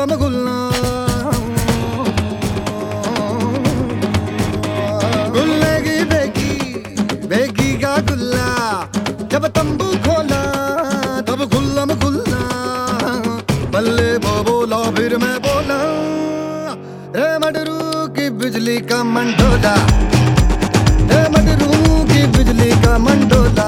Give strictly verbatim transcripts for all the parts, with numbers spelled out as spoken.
गुल्लम गुल्ला गुल्ले की बेगी बेगी का गुल्ला जब तंबू खोला तब गुल्लम गुल्ला बल्ले वो बोला फिर मैं बोला रे मडरू की बिजली का मंडोला रे मडरू की बिजली का मंडोला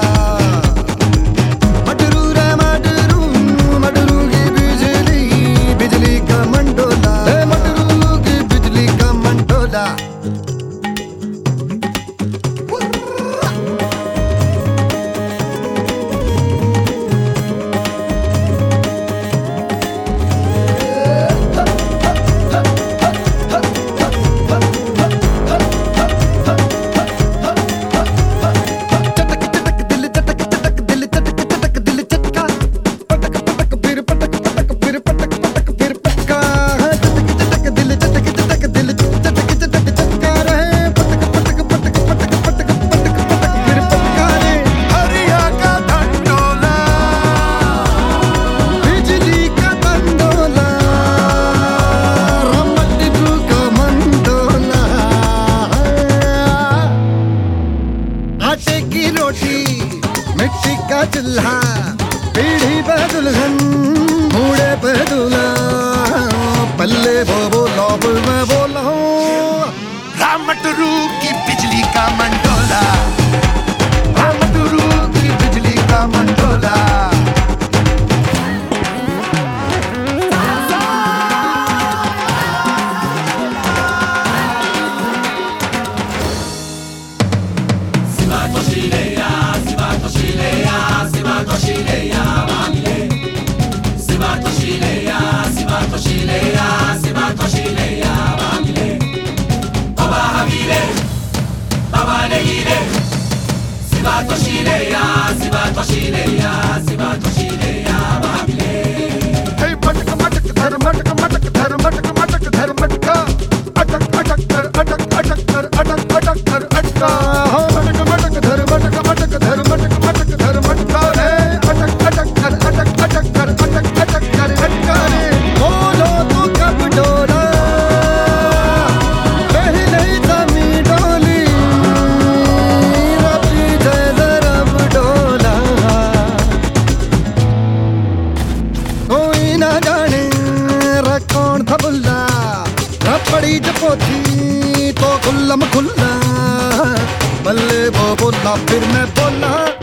मडरू रे मडरू मडरू की बिजली बिजली का मंडोला रे मडरू की बिजली का मंडोला आटे की रोटी मिट्टी का चूल्हा पीढ़ी पे दुल्हन बूढ़े पे दूल्हा पल्ले वो बोला मैं बोला रामटरू की बिजली का मंडोला रामटरू की बिजली का Mandola Hey, matka matka dhar matka matka dhar matka matka dhar matka atak atak dhar atak atak dhar atak atak dhar atka matka matka dhar matka matka dhar matka matka dhar matka re atak atak dhar atak atak dhar atak atak dhar atka re bolo tu kab dola pehle zami doli rabbi jai zarab dola koi na जाने कौन था बुल्ला पड़ी जपोथी तो गुल्लम गुल्ला बल्ले वो बोला फिर मैं बोला